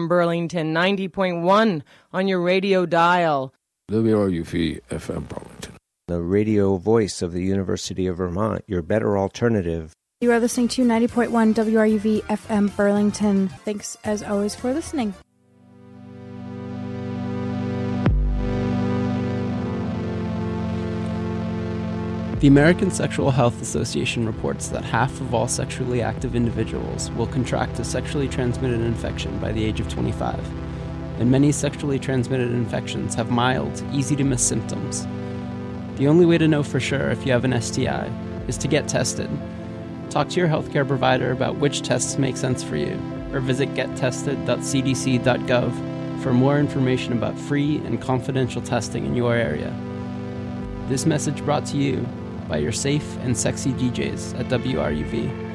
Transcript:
Burlington, 90.1 on your radio dial. WRUV FM Burlington. The radio voice of the University of Vermont, your better alternative. You are listening to 90.1 WRUV FM Burlington. Thanks, as always, for listening. The American Sexual Health Association reports that half of all sexually active individuals will contract a sexually transmitted infection by the age of 25, and many sexually transmitted infections have mild, easy-to-miss symptoms. The only way to know for sure if you have an STI is to get tested. Talk to your healthcare provider about which tests make sense for you, or visit gettested.cdc.gov for more information about free and confidential testing in your area. This message brought to you by your safe and sexy DJs at WRUV.